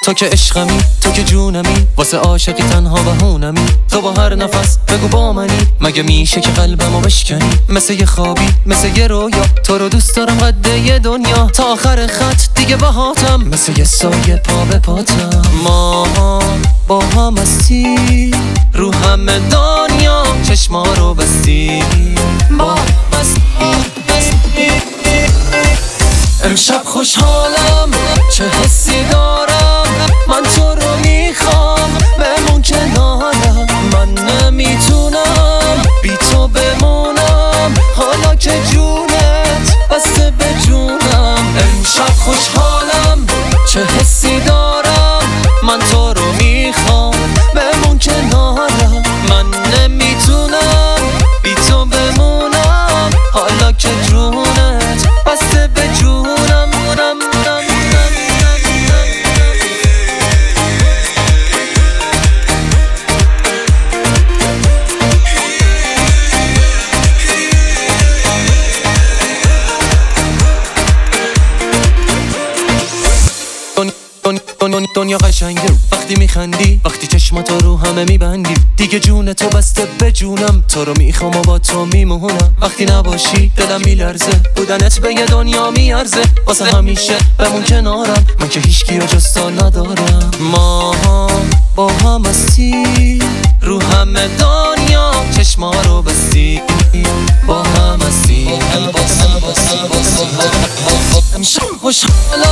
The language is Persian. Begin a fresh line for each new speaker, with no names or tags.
تو که عشقمی، تو که جونمی، واسه عاشقی تنها بهونمی. تو با هر نفس بگو با منی، مگه میشه که قلبمو بشکنی؟ مثل یه خوابی، مثل یه رویا، تو رو دوست دارم قد یه دنیا. تا آخر خط دیگه باهاتم، مثل یه سایه پا به پاتم. ما با هم هستی رو همه دنیا، چشما رو بستی با بستی. امشب خوشحالم، چه حسی دارم، من تو رو میخوام، بمون کنارم. من نمیتونم بی تو بمونم، حالا که جونت بسته به جونم. امشب خوشحالم، چه حسی دارم، من تو رو میخوام، بمون کنارم. من نمیتونم بی تو بمونم، حالا که جونت بسته به جونم. دنیا قشنگه وقتی میخندی، وقتی چشماتو رو همه میبندی. دیگه جون تو بسته به جونم، تو رو میخوام و با تو میمونم. وقتی نباشی دلم میلرزه، بودنت به یه دنیا میارزه. واسه همیشه بمون کنارم، من که هیچکی رو جز تو ندارم. ما با هم هستی رو همه دنیا، چشما رو بستی با هم هستی. امشب خوشحالم،